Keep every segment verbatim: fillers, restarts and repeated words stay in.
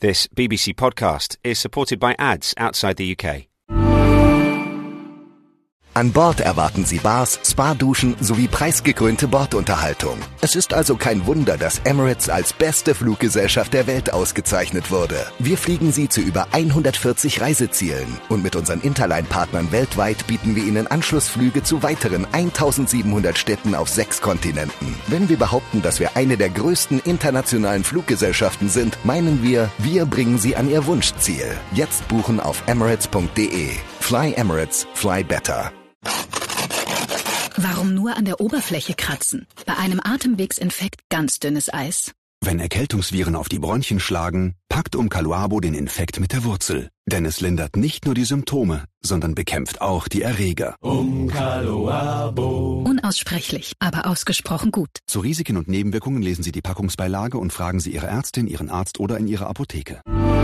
This B B C podcast is supported by ads outside the U K. An Bord erwarten Sie Bars, Spa-Duschen sowie preisgekrönte Bordunterhaltung. Es ist also kein Wunder, dass Emirates als beste Fluggesellschaft der Welt ausgezeichnet wurde. Wir fliegen Sie zu über hundertvierzig Reisezielen und mit unseren Interline-Partnern weltweit bieten wir Ihnen Anschlussflüge zu weiteren eintausendsiebenhundert Städten auf sechs Kontinenten. Wenn wir behaupten, dass wir eine der größten internationalen Fluggesellschaften sind, meinen wir, wir bringen Sie an Ihr Wunschziel. Jetzt buchen auf emirates punkt de. Fly Emirates, fly better. Warum nur an der Oberfläche kratzen? Bei einem Atemwegsinfekt ganz dünnes Eis. Wenn Erkältungsviren auf die Bronchien schlagen, packt Umcaluabo den Infekt mit der Wurzel. Denn es lindert nicht nur die Symptome, sondern bekämpft auch die Erreger. Umcaluabo. Unaussprechlich, aber ausgesprochen gut. Zu Risiken und Nebenwirkungen lesen Sie die Packungsbeilage und fragen Sie Ihre Ärztin, Ihren Arzt oder in Ihrer Apotheke.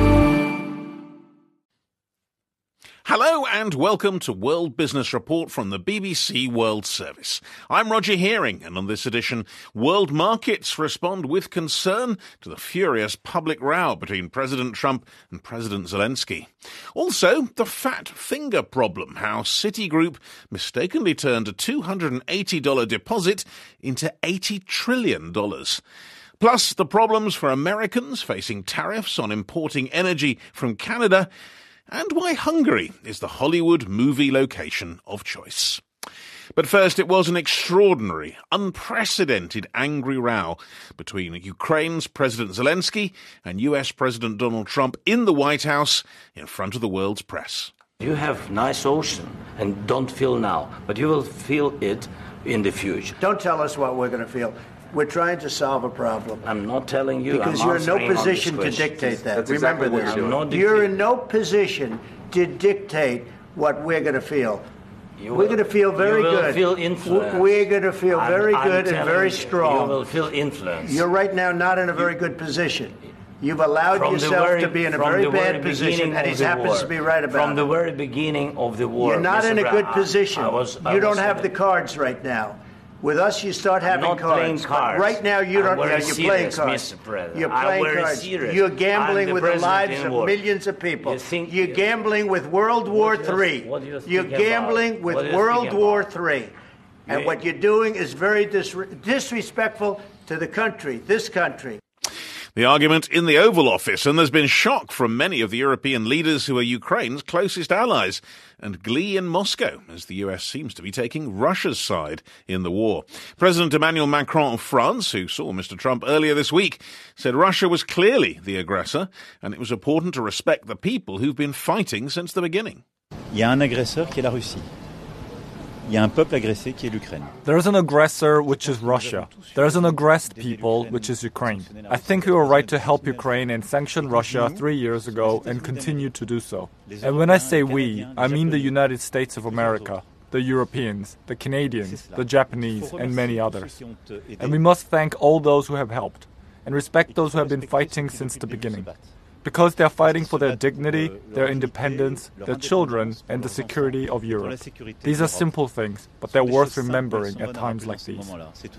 Hello and welcome to World Business Report from the B B C World Service. I'm Roger Hearing, and on this edition, world markets respond with concern to the furious public row between President Trump and President Zelensky. Also, the fat finger problem, how Citigroup mistakenly turned a two hundred eighty dollars deposit into eighty trillion dollars. Plus, the problems for Americans facing tariffs on importing energy from Canada, and why Hungary is the Hollywood movie location of choice. But first, it was an extraordinary, unprecedented angry row between Ukraine's President Zelensky and U S President Donald Trump in the White House in front of the world's press. You have nice ocean and don't feel now, but you will feel it in the future. Don't tell us what we're going to feel. We're trying to solve a problem. I'm not telling you. Because I'm you're in no answering position on to this dictate that. That's Remember exactly this. what You're in no position to dictate what we're going to feel. You we're will- going to feel very you will good. feel influenced. We're going to feel I'm- very I'm good and telling very you, strong. You will feel influence. You're right now not in a very good position. You've allowed From the yourself very- to be in a from very the bad very position, beginning and of he the happens war. to be right about From the it. very beginning of the war. You're not Mister in a good Brown, position. I was, I you don't was have in the a- cards right now. With us, you start I'm having not cards. playing But cards. right now, you I'm don't. very Yeah, you're playing serious, cards. Mister President. You're I'm playing very cards. serious. You're I'm gambling the with the president lives in of war. millions of people. You think- you're gambling with World War What do you- Three. what do you You're think about? gambling with What do you World think War about? Three. And You- what you're doing is very dis- disrespectful to the country, this country. The argument in the Oval Office, and there's been shock from many of the European leaders who are Ukraine's closest allies, and glee in Moscow as the U S seems to be taking Russia's side in the war. President Emmanuel Macron of France, who saw Mister Trump earlier this week, said Russia was clearly the aggressor, and it was important to respect the people who've been fighting since the beginning. Il y a un agresseur qui est la Russie. Il y a un peuple agressé qui est l'Ukraine. There's an aggressor, which is Russia. There's an aggressed people, which is Ukraine. I think we were right to help Ukraine and sanction Russia three years ago and continue to do so. And when I say we, I mean the United States of America, the Europeans, the Canadians, the Japanese, and many others. And we must thank all those who have helped, and respect those who have been fighting since the beginning. Because they are fighting for their dignity, their independence, their children, and the security of Europe. These are simple things, but they're worth remembering at times like these.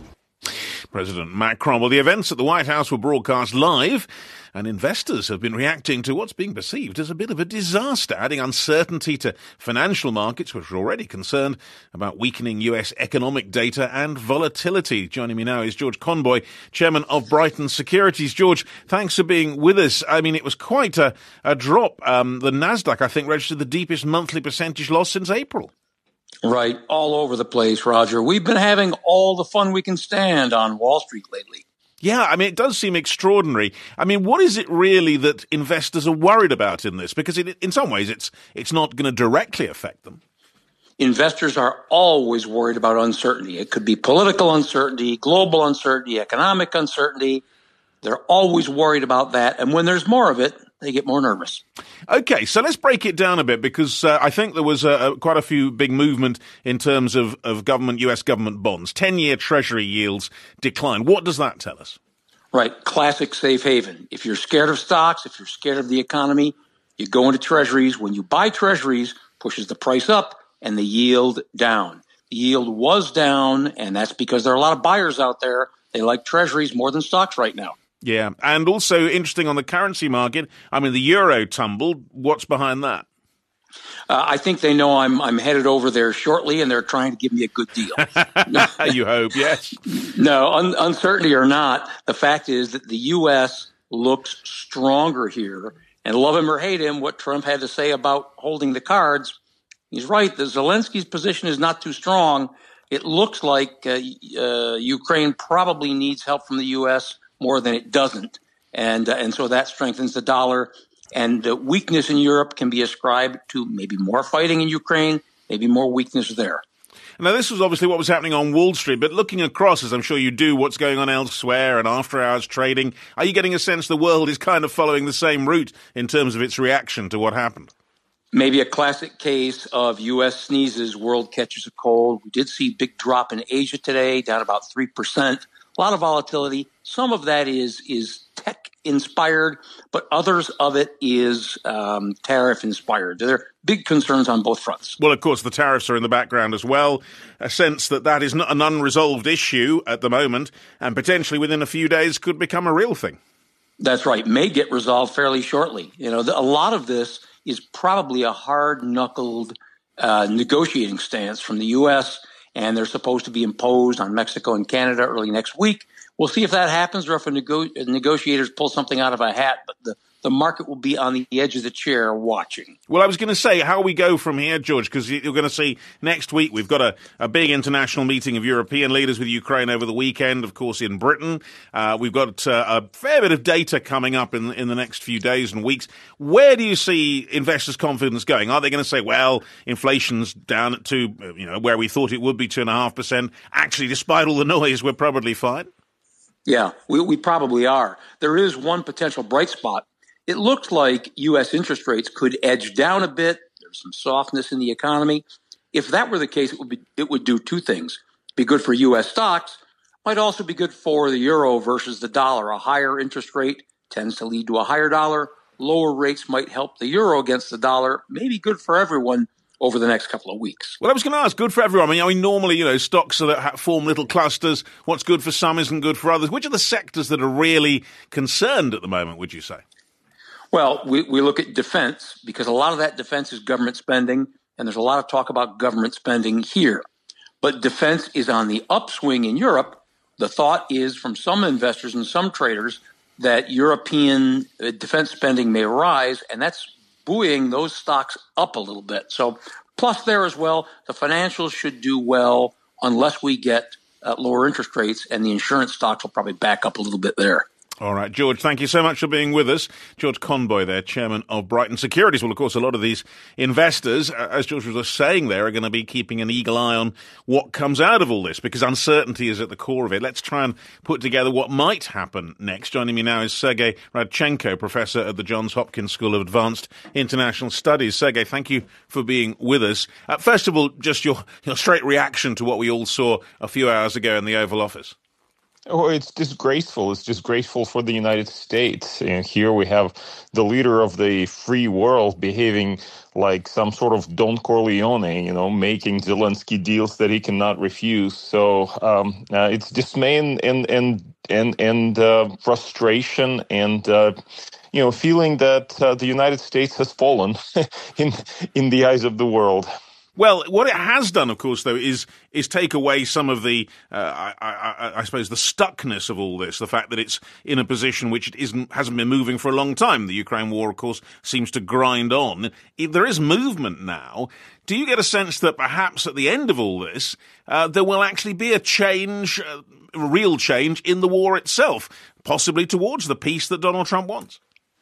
President Macron. Well, the events at the White House were broadcast live, and investors have been reacting to what's being perceived as a bit of a disaster, adding uncertainty to financial markets, which are already concerned about weakening U S economic data and volatility. Joining me now is George Conboy, chairman of Brighton Securities. George, thanks for being with us. I mean, it was quite a, a drop. Um, the Nasdaq, I think, registered the deepest monthly percentage loss since April. Right, all over the place, Roger. We've been having all the fun we can stand on Wall Street lately. Yeah, I mean, it does seem extraordinary. I mean, what is it really that investors are worried about in this? Because it, in some ways, it's it's not going to directly affect them. Investors are always worried about uncertainty. It could be political uncertainty, global uncertainty, economic uncertainty. They're always worried about that. And when there's more of it, they get more nervous. Okay, so let's break it down a bit, because uh, I think there was uh, quite a few big movement in terms of, of government, U S government bonds. ten-year Treasury yields decline. What does that tell us? Right, classic safe haven. If you're scared of stocks, if you're scared of the economy, you go into Treasuries. When you buy Treasuries, pushes the price up and the yield down. The yield was down, and that's because there are a lot of buyers out there. They like Treasuries more than stocks right now. Yeah, and also interesting on the currency market, I mean, the euro tumbled. What's behind that? Uh, I think they know I'm I'm headed over there shortly, and they're trying to give me a good deal. You hope, yes. No, un- uncertainty or not, the fact is that the U S looks stronger here. And love him or hate him, what Trump had to say about holding the cards, he's right. The Zelensky's position is not too strong. It looks like uh, uh, Ukraine probably needs help from the U S more than it doesn't. And, uh, and so that strengthens the dollar. And uh, weakness in Europe can be ascribed to maybe more fighting in Ukraine, maybe more weakness there. Now, this was obviously what was happening on Wall Street, but looking across, as I'm sure you do, what's going on elsewhere and after-hours trading, are you getting a sense the world is kind of following the same route in terms of its reaction to what happened? Maybe a classic case of U S sneezes, world catches a cold. We did see a big drop in Asia today, down about three percent. A lot of volatility. Some of that is is tech-inspired, but others of it is um, tariff-inspired. There are big concerns on both fronts. Well, of course, the tariffs are in the background as well. A sense that that is not an unresolved issue at the moment, and potentially within a few days could become a real thing. That's right. May get resolved fairly shortly. You know, the, a lot of this is probably a hard-knuckled uh, negotiating stance from the U S, and they're supposed to be imposed on Mexico and Canada early next week. We'll see if that happens or if a nego- negotiators pull something out of a hat, but the, the market will be on the edge of the chair watching. Well, I was going to say how we go from here, George, because you're going to see next week we've got a, a big international meeting of European leaders with Ukraine over the weekend, of course, in Britain. Uh, we've got uh, a fair bit of data coming up in, in the next few days and weeks. Where do you see investors' confidence going? Are they going to say, well, inflation's down at two, you know, where we thought it would be two and a half percent. Actually, despite all the noise, we're probably fine. Yeah, we, we probably are. There is one potential bright spot. It looked like U S interest rates could edge down a bit. There's some softness in the economy. If that were the case, it would be, it would do two things. Be good for U S stocks, might also be good for the euro versus the dollar. A higher interest rate tends to lead to a higher dollar. Lower rates might help the euro against the dollar. Maybe good for everyone over the next couple of weeks. Well, I was going to ask, good for everyone. I mean, I mean normally, you know, stocks are that form little clusters. What's good for some isn't good for others. Which are the sectors that are really concerned at the moment, would you say? Well, we, we look at defense because a lot of that defense is government spending, and there's a lot of talk about government spending here. But defense is on the upswing in Europe. The thought is from some investors and some traders that European defense spending may rise, and that's buoying those stocks up a little bit. So plus there as well, the financials should do well unless we get uh, lower interest rates, and the insurance stocks will probably back up a little bit there. All right, George, thank you so much for being with us. George Conboy there, chairman of Brighton Securities. Well, of course, a lot of these investors, as George was saying there, are going to be keeping an eagle eye on what comes out of all this, because uncertainty is at the core of it. Let's try and put together what might happen next. Joining me now is Sergei Radchenko, professor at the Johns Hopkins School of Advanced International Studies. Sergei, thank you for being with us. Uh, first of all, just your, your straight reaction to what we all saw a few hours ago in the Oval Office. Oh, it's disgraceful. It's disgraceful for the United States. And here we have the leader of the free world behaving like some sort of Don Corleone, you know, making Zelensky deals that he cannot refuse. So um, uh, it's dismay and and and and, and uh, frustration and uh, you know, feeling that uh, the United States has fallen in in the eyes of the world. Well, what it has done, of course, though, is is take away some of the, uh, I, I, I suppose, the stuckness of all this. The fact that it's in a position which it isn't hasn't been moving for a long time. The Ukraine war, of course, seems to grind on. If there is movement now. Do you get a sense that perhaps at the end of all this, uh, there will actually be a change, uh, a real change in the war itself, possibly towards the peace that Donald Trump wants?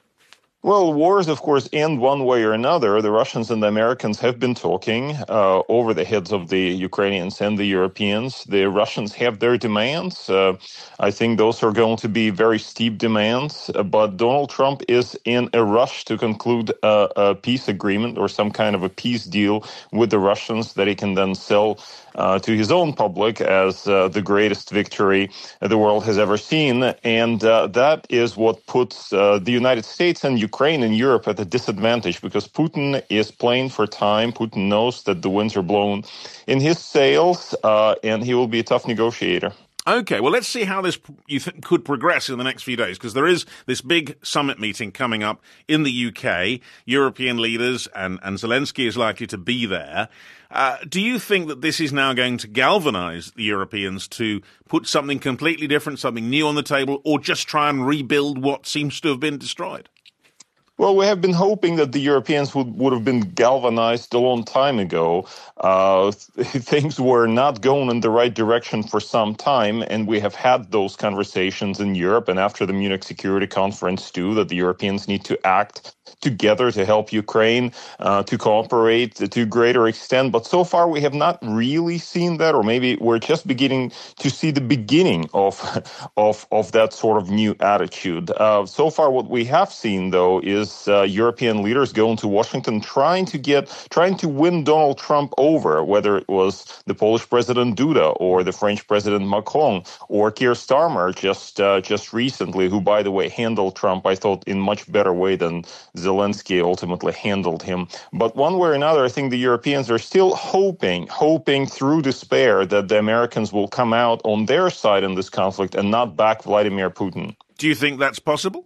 Well, wars, of course, end one way or another. The Russians and the Americans have been talking uh, over the heads of the Ukrainians and the Europeans. The Russians have their demands. Uh, I think those are going to be very steep demands. Uh, but Donald Trump is in a rush to conclude a, a peace agreement or some kind of a peace deal with the Russians that he can then sell Uh, to his own public as uh, the greatest victory the world has ever seen. And uh, that is what puts uh, the United States and Ukraine and Europe at a disadvantage, because Putin is playing for time. Putin knows that the winds are blown in his sails, uh, and he will be a tough negotiator. Okay, well, let's see how this you th- could progress in the next few days, because there is this big summit meeting coming up in the U K. European leaders and, and Zelensky is likely to be there. Uh, do you think that this is now going to galvanize the Europeans to put something completely different, something new on the table, or just try and rebuild what seems to have been destroyed? Well, we have been hoping that the Europeans would, would have been galvanized a long time ago. Uh, th- things were not going in the right direction for some time, and we have had those conversations in Europe and after the Munich Security Conference too, that the Europeans need to act together to help Ukraine, uh, to cooperate to a greater extent. But so far we have not really seen that, or maybe we're just beginning to see the beginning of of, of that sort of new attitude. Uh, so far what we have seen, though, is Uh, European leaders going to Washington trying to get, trying to win Donald Trump over, whether it was the Polish President Duda or the French President Macron or Keir Starmer just uh, just recently, who, by the way, handled Trump, I thought, in much better way than Zelensky ultimately handled him. But one way or another, I think the Europeans are still hoping, hoping through despair that the Americans will come out on their side in this conflict and not back Vladimir Putin. Do you think that's possible?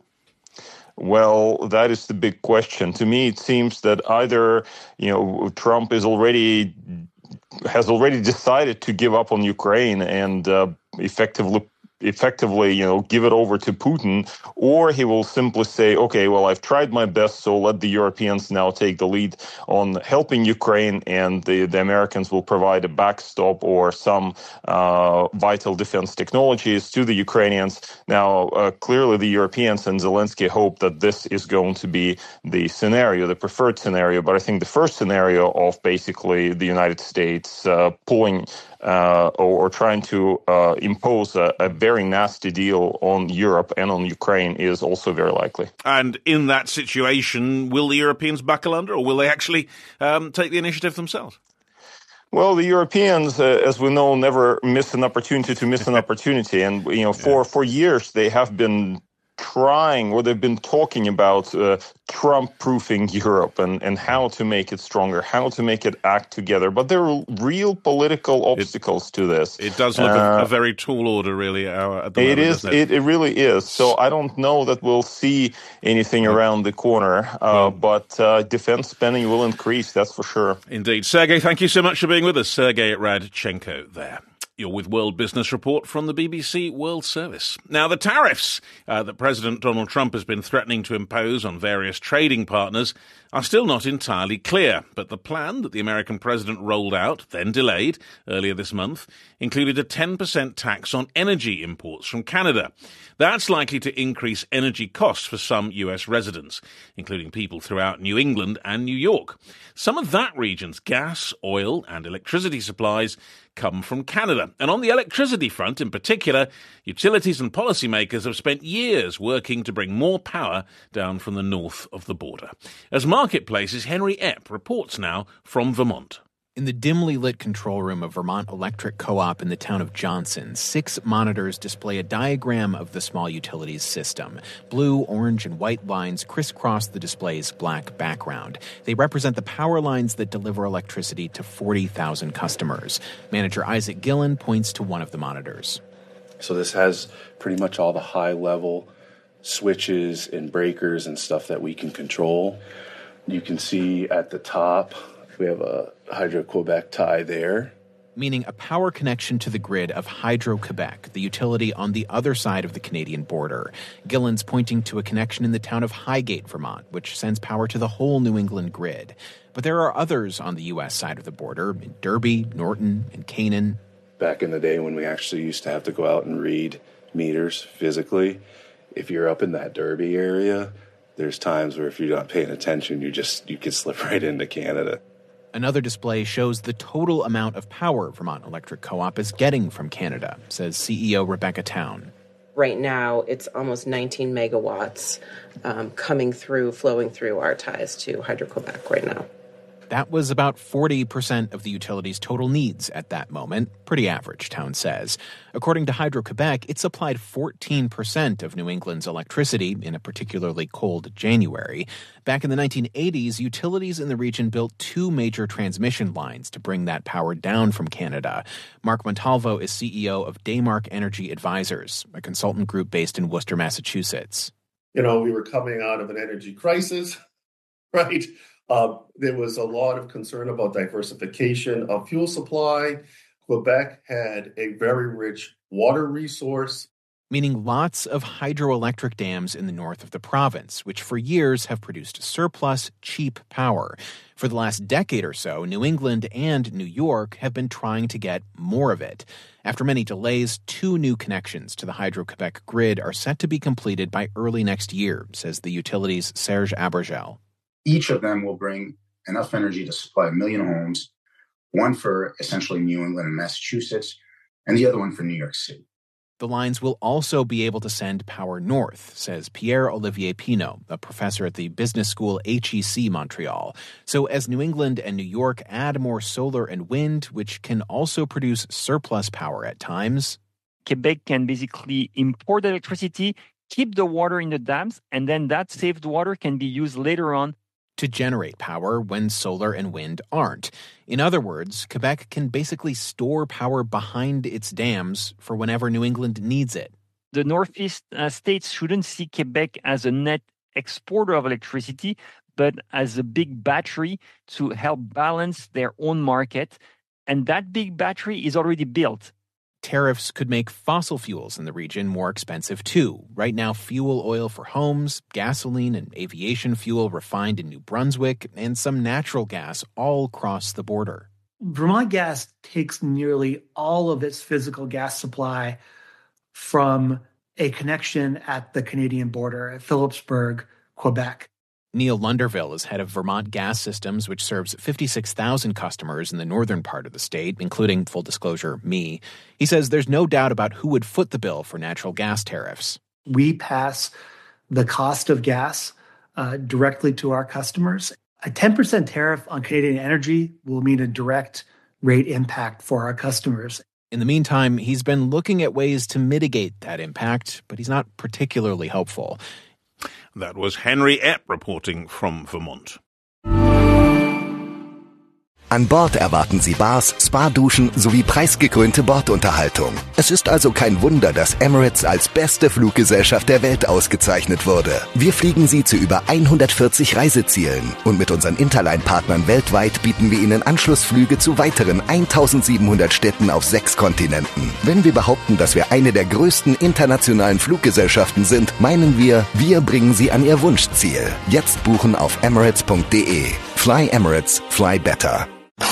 Well, that is the big question. To me, it seems that either, you know, Trump is already has already decided to give up on Ukraine and uh, effectively effectively, you know, give it over to Putin, or he will simply say, okay, well, I've tried my best, so let the Europeans now take the lead on helping Ukraine, and the, the Americans will provide a backstop or some uh, vital defense technologies to the Ukrainians. Now, uh, clearly the Europeans and Zelensky hope that this is going to be the scenario, the preferred scenario, but I think the first scenario of basically the United States uh, pulling Uh, or, or trying to uh, impose a, a very nasty deal on Europe and on Ukraine is also very likely. And in that situation, will the Europeans buckle under, or will they actually um, take the initiative themselves? Well, the Europeans, uh, as we know, never miss an opportunity to miss an opportunity. And, you know, for, for years they have been trying, or they've been talking about uh, Trump-proofing Europe and, and how to make it stronger, how to make it act together. But there are real political obstacles it, to this. It does look uh, a, a very tall order, really, uh, at the moment, it is, doesn't it? it? It really is. So I don't know that we'll see anything around the corner, uh, well, but uh, defense spending will increase, that's for sure. Indeed. Sergei, thank you so much for being with us. Sergei Radchenko there. You're with World Business Report from the B B C World Service. Now, the tariffs uh, that President Donald Trump has been threatening to impose on various trading partners are still not entirely clear. But the plan that the American president rolled out, then delayed, earlier this month, included a ten percent tax on energy imports from Canada. That's likely to increase energy costs for some U S residents, including people throughout New England and New York. Some of that region's gas, oil, and electricity supplies come from Canada. And on the electricity front in particular, utilities and policymakers have spent years working to bring more power down from the north of the border. As Marketplace's Henry Epp reports now from Vermont. In the dimly lit control room of Vermont Electric Co-op in the town of Johnson, six monitors display a diagram of the small utilities system. Blue, orange, and white lines crisscross the display's black background. They represent the power lines that deliver electricity to forty thousand customers. Manager Isaac Gillen points to one of the monitors. So this has pretty much all the high-level switches and breakers and stuff that we can control. You can see at the top, we have a Hydro-Quebec tie there. Meaning a power connection to the grid of Hydro-Quebec, the utility on the other side of the Canadian border. Gillen's pointing to a connection in the town of Highgate, Vermont, which sends power to the whole New England grid. But there are others on the U S side of the border, in Derby, Norton, and Canaan. Back in the day when we actually used to have to go out and read meters physically, if you're up in that Derby area, there's times where if you're not paying attention, you just you can slip right into Canada. Another display shows the total amount of power Vermont Electric Co-op is getting from Canada, says C E O Rebecca Town. Right now, it's almost nineteen megawatts um, coming through, flowing through our ties to Hydro-Quebec right now. That was about forty percent of the utility's total needs at that moment. Pretty average, Town says. According to Hydro-Quebec, it supplied fourteen percent of New England's electricity in a particularly cold January. Back in the nineteen eighties, utilities in the region built two major transmission lines to bring that power down from Canada. Mark Montalvo is C E O of Daymark Energy Advisors, a consultant group based in Worcester, Massachusetts. You know, we were coming out of an energy crisis, right? Uh, there was a lot of concern about diversification of fuel supply. Quebec had a very rich water resource. Meaning lots of hydroelectric dams in the north of the province, which for years have produced surplus, cheap power. For the last decade or so, New England and New York have been trying to get more of it. After many delays, two new connections to the Hydro-Quebec grid are set to be completed by early next year, says the utility's Serge Abergel. Each of them will bring enough energy to supply a million homes, one for essentially New England and Massachusetts, and the other one for New York City. The lines will also be able to send power north, says Pierre-Olivier Pinault, a professor at the business school H E C Montreal. So as New England and New York add more solar and wind, which can also produce surplus power at times, Quebec can basically import electricity, keep the water in the dams, and then that saved water can be used later on to generate power when solar and wind aren't. In other words, Quebec can basically store power behind its dams for whenever New England needs it. The Northeast uh, states shouldn't see Quebec as a net exporter of electricity, but as a big battery to help balance their own market. And that big battery is already built. Tariffs could make fossil fuels in the region more expensive, too. Right now, fuel oil for homes, gasoline and aviation fuel refined in New Brunswick, and some natural gas all cross the border. Vermont Gas takes nearly all of its physical gas supply from a connection at the Canadian border at Phillipsburg, Quebec. Neil Lunderville is head of Vermont Gas Systems, which serves fifty-six thousand customers in the northern part of the state, including, full disclosure, me. He says there's no doubt about who would foot the bill for natural gas tariffs. We pass the cost of gas uh, directly to our customers. A ten percent tariff on Canadian energy will mean a direct rate impact for our customers. In the meantime, he's been looking at ways to mitigate that impact, but he's not particularly hopeful. That was Henry Epp reporting from Vermont. An Bord erwarten Sie Bars, Spa-Duschen sowie preisgekrönte Bordunterhaltung. Es ist also kein Wunder, dass Emirates als beste Fluggesellschaft der Welt ausgezeichnet wurde. Wir fliegen Sie zu über hundertvierzig Reisezielen. Und mit unseren Interline-Partnern weltweit bieten wir Ihnen Anschlussflüge zu weiteren eintausendsiebenhundert Städten auf sechs Kontinenten. Wenn wir behaupten, dass wir eine der größten internationalen Fluggesellschaften sind, meinen wir, wir bringen Sie an Ihr Wunschziel. Jetzt buchen auf emirates punkt de. Fly Emirates, fly better.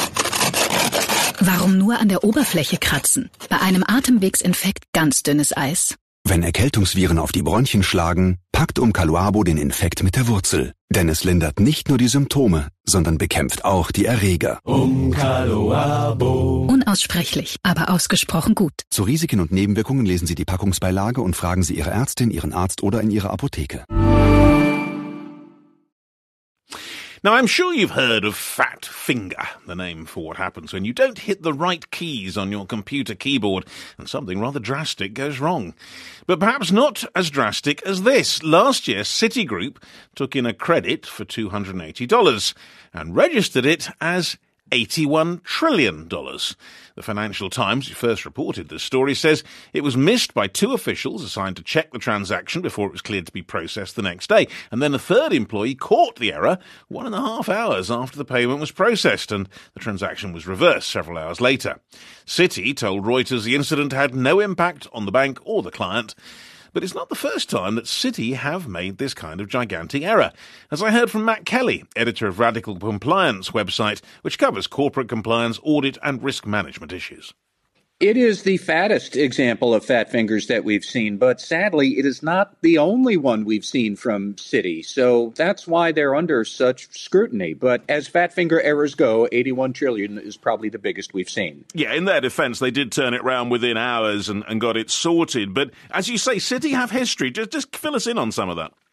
Warum nur an der Oberfläche kratzen? Bei einem Atemwegsinfekt ganz dünnes Eis. Wenn Erkältungsviren auf die Bronchien schlagen, packt Umcaluabo den Infekt mit der Wurzel. Denn es lindert nicht nur die Symptome, sondern bekämpft auch die Erreger. Umcaluabo. Unaussprechlich, aber ausgesprochen gut. Zu Risiken und Nebenwirkungen lesen Sie die Packungsbeilage und fragen Sie Ihre Ärztin, Ihren Arzt oder in Ihrer Apotheke. Now, I'm sure you've heard of fat finger, the name for what happens when you don't hit the right keys on your computer keyboard and something rather drastic goes wrong. But perhaps not as drastic as this. Last year, Citigroup took in a credit for two hundred eighty dollars and registered it as eighty-one trillion dollars. The Financial Times, who first reported this story, says it was missed by two officials assigned to check the transaction before it was cleared to be processed the next day. And then a third employee caught the error one and a half hours after the payment was processed, and the transaction was reversed several hours later. Citi told Reuters the incident had no impact on the bank or the client. But it's not the first time that Citi have made this kind of gigantic error. As I heard from Matt Kelly, editor of Radical Compliance website, which covers corporate compliance, audit and risk management issues. It is the fattest example of fat fingers that we've seen, but sadly, it is not the only one we've seen from Citi. So that's why they're under such scrutiny. But as fat finger errors go, eighty-one trillion is probably the biggest we've seen. Yeah, in their defense, they did turn it around within hours and, and got it sorted. But as you say, Citi have history. Just, just fill us in on some of that.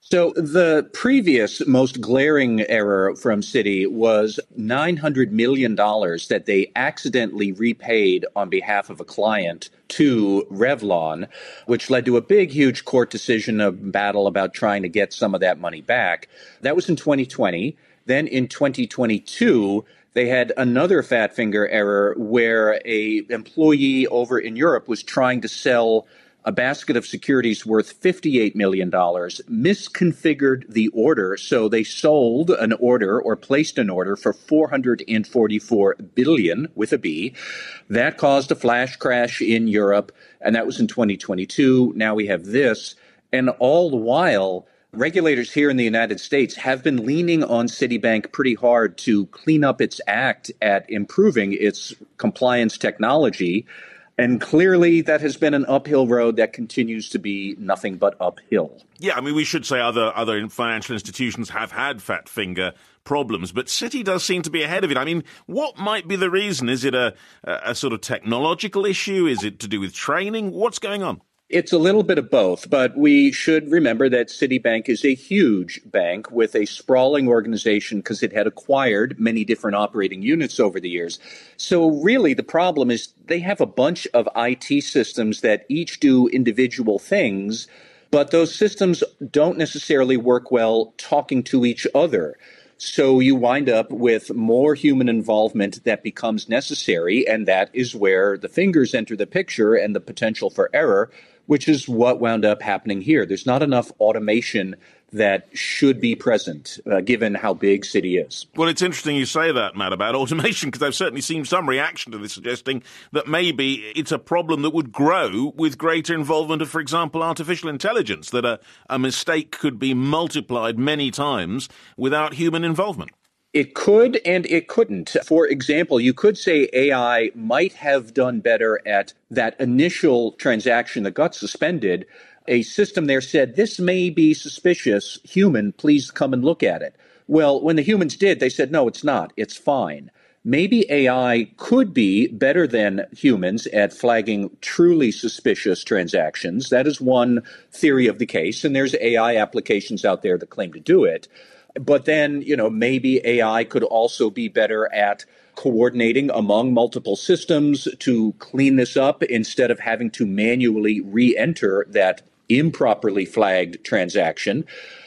So the previous most glaring error from Citi was nine hundred million dollars that they accidentally repaid on behalf of a client to Revlon, which led to a big, huge court decision, a battle about trying to get some of that money back. That was in twenty twenty. Then in twenty twenty-two, they had another fat finger error where a employee over in Europe was trying to sell a basket of securities worth fifty-eight million dollars, misconfigured the order, so they sold an order or placed an order for four hundred forty-four billion dollars with a B. That caused a flash crash in Europe, and that was in twenty twenty-two. Now we have this, and all the while, regulators here in the United States have been leaning on Citibank pretty hard to clean up its act at improving its compliance technology. And clearly that has been an uphill road that continues to be nothing but uphill. Yeah, I mean, we should say other other financial institutions have had fat finger problems, but Citi does seem to be ahead of it. I mean, what might be the reason? Is it a, a sort of technological issue? Is it to do with training? What's going on? It's a little bit of both, but we should remember that Citibank is a huge bank with a sprawling organization because it had acquired many different operating units over the years. So really the problem is they have a bunch of I T systems that each do individual things, but those systems don't necessarily work well talking to each other. So you wind up with more human involvement that becomes necessary, and that is where the fingers enter the picture and the potential for error, which is what wound up happening here. There's not enough automation that should be present, uh, given how big Citi is. Well, it's interesting you say that, Matt, about automation, because I've certainly seen some reaction to this suggesting that maybe it's a problem that would grow with greater involvement of, for example, artificial intelligence, that a, a mistake could be multiplied many times without human involvement. It could and it couldn't. For example, you could say A I might have done better at that initial transaction that got suspended. A system there said, this may be suspicious. Human, please come and look at it. Well, when the humans did, they said, no, it's not. It's fine. Maybe A I could be better than humans at flagging truly suspicious transactions. That is one theory of the case, and there's A I applications out there that claim to do it. But then, you know, maybe A I could also be better at coordinating among multiple systems to clean this up instead of having to manually re-enter that improperly flagged transaction.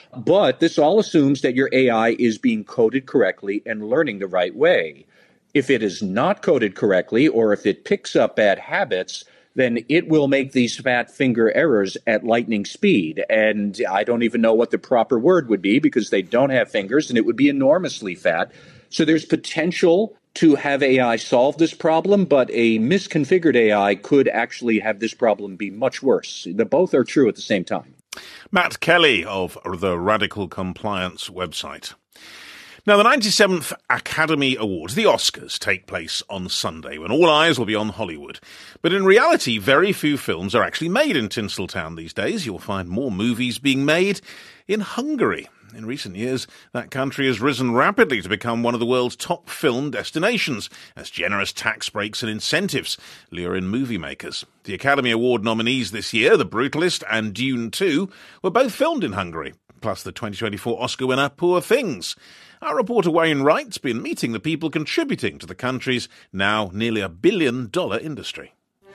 But this all assumes that your A I is being coded correctly and learning the right way. If it is not coded correctly, or if it picks up bad habits, then it will make these fat finger errors at lightning speed. And I don't even know what the proper word would be because they don't have fingers and it would be enormously fat. So there's potential to have A I solve this problem, but a misconfigured A I could actually have this problem be much worse. The both are true at the same time. Matt Kelly of the Radical Compliance website. Now, the ninety-seventh Academy Awards, the Oscars, take place on Sunday, when all eyes will be on Hollywood. But in reality, very few films are actually made in Tinseltown these days. You'll find more movies being made in Hungary. In recent years, that country has risen rapidly to become one of the world's top film destinations, as generous tax breaks and incentives lure in movie makers. The Academy Award nominees this year, The Brutalist and Dune two, were both filmed in Hungary, plus the twenty twenty-four Oscar winner Poor Things. Our reporter Wayne Wright's been meeting the people contributing to the country's now nearly a billion dollar industry.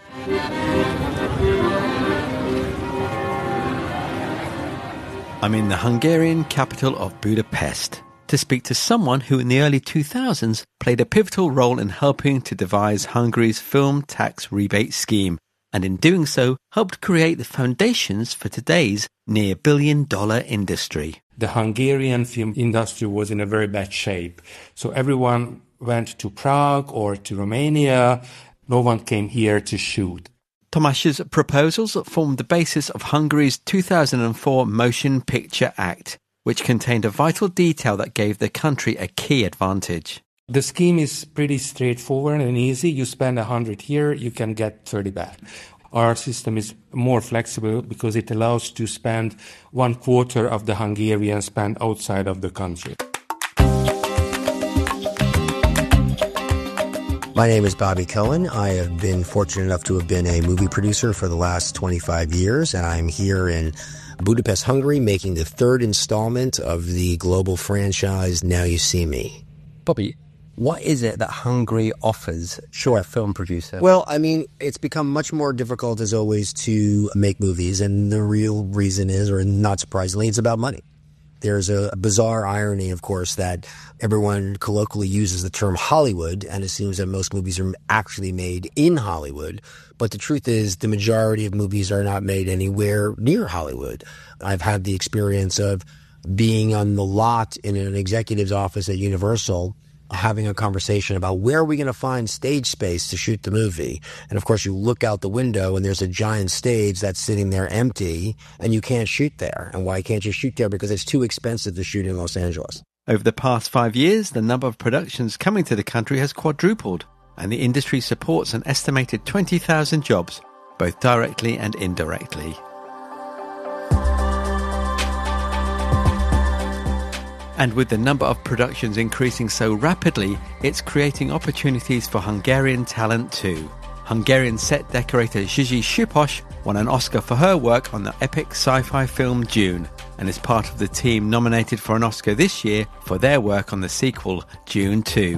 I'm in the Hungarian capital of Budapest to speak to someone who in the early two thousands played a pivotal role in helping to devise Hungary's film tax rebate scheme, and in doing so helped create the foundations for today's near billion dollar industry. The Hungarian film industry was in a very bad shape. So everyone went to Prague or to Romania. No one came here to shoot. Tamás's proposals formed the basis of Hungary's two thousand four Motion Picture Act, which contained a vital detail that gave the country a key advantage. The scheme is pretty straightforward and easy. You spend one hundred here, you can get thirty back. Our system is more flexible because it allows to spend one quarter of the Hungarian spend outside of the country. My name is Bobby Cohen. I have been fortunate enough to have been a movie producer for the last twenty-five years, and I'm here in Budapest, Hungary, making the third installment of the global franchise Now You See Me. Bobby, what is it that Hungary offers sure. a film producer? Well, I mean, it's become much more difficult as always to make movies, and the real reason is, or not surprisingly, it's about money. There's a bizarre irony, of course, that everyone colloquially uses the term Hollywood and assumes that most movies are actually made in Hollywood. But the truth is the majority of movies are not made anywhere near Hollywood. I've had the experience of being on the lot in an executive's office at Universal, having a conversation about where are we going to find stage space to shoot the movie. And of course you look out the window and there's a giant stage that's sitting there empty and you can't shoot there. And why can't you shoot there? Because it's too expensive to shoot in Los Angeles. Over the past five years, the number of productions coming to the country has quadrupled, and the industry supports an estimated twenty thousand jobs, both directly and indirectly. And with the number of productions increasing so rapidly, it's creating opportunities for Hungarian talent too. Hungarian set decorator Zsuzsi Sipos won an Oscar for her work on the epic sci-fi film Dune, and is part of the team nominated for an Oscar this year for their work on the sequel, Dune two.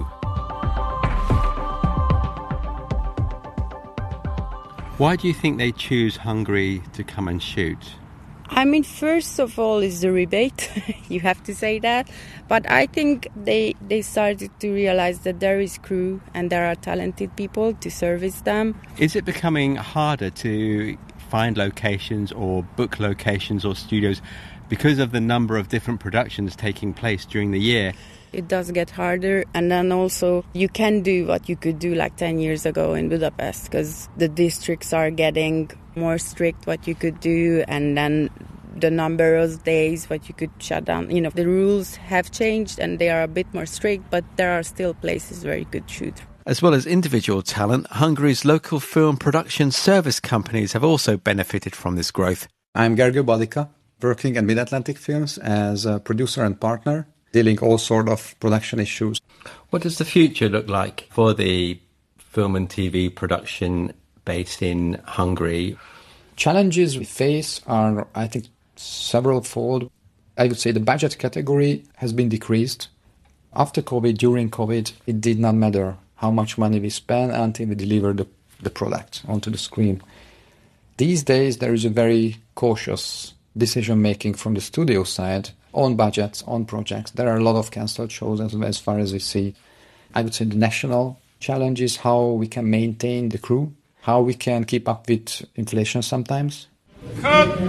Why do you think they choose Hungary to come and shoot? I mean, first of all, is the rebate. You have to say that. But I think they they started to realize that there is crew and there are talented people to service them. Is it becoming harder to find locations or book locations or studios because of the number of different productions taking place during the year? It does get harder, and then also you can do what you could do like ten years ago in Budapest, because the districts are getting more strict what you could do, and then the number of days what you could shut down. You know, the rules have changed and they are a bit more strict, but there are still places where you could shoot. As well as individual talent, Hungary's local film production service companies have also benefited from this growth. I'm Gergő Balika, working at Mid-Atlantic Films as a producer and partner, dealing all sort of production issues. What does the future look like for the film and T V production based in Hungary? Challenges we face are, I think, several-fold. I would say the budget category has been decreased. After COVID, during COVID, it did not matter how much money we spend until we deliver the, the product onto the screen. These days, there is a very cautious decision-making from the studio side on budgets, on projects. There are a lot of cancelled shows as, as far as we see. I would say the national challenge is how we can maintain the crew, how we can keep up with inflation sometimes. Cut.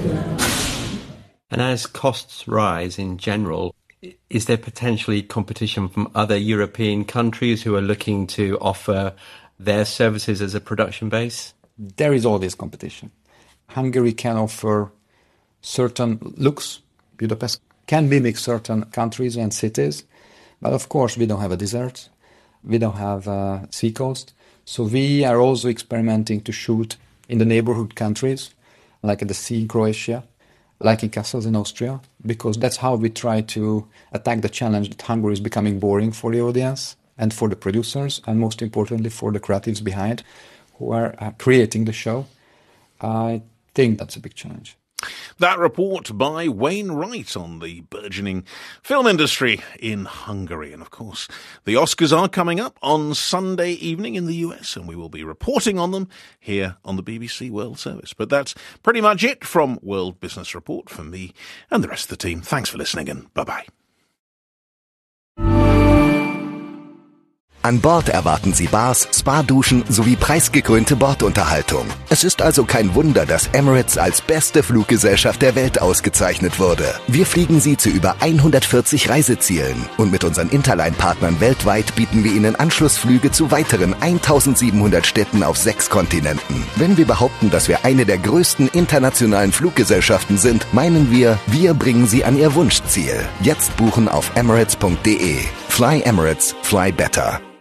And as costs rise in general, is there potentially competition from other European countries who are looking to offer their services as a production base? There is always competition. Hungary can offer certain looks. Budapest can mimic certain countries and cities, but of course we don't have a desert, we don't have a seacoast, so we are also experimenting to shoot in the neighborhood countries, like at the sea in Croatia, like in castles in Austria, because that's how we try to attack the challenge that Hungary is becoming boring for the audience and for the producers, and most importantly for the creatives behind who are uh, creating the show. I think that's a big challenge. That report by Wayne Wright on the burgeoning film industry in Hungary. And of course, the Oscars are coming up on Sunday evening in the U S, and we will be reporting on them here on the B B C World Service. But that's pretty much it from World Business Report from me and the rest of the team. Thanks for listening, and bye-bye. An Bord erwarten Sie Bars, Spa-Duschen sowie preisgekrönte Bordunterhaltung. Es ist also kein Wunder, dass Emirates als beste Fluggesellschaft der Welt ausgezeichnet wurde. Wir fliegen Sie zu über hundertvierzig Reisezielen und mit unseren Interline-Partnern weltweit bieten wir Ihnen Anschlussflüge zu weiteren eintausendsiebenhundert Städten auf sechs Kontinenten. Wenn wir behaupten, dass wir eine der größten internationalen Fluggesellschaften sind, meinen wir, wir bringen Sie an Ihr Wunschziel. Jetzt buchen auf emirates punkt de. Fly Emirates, fly better.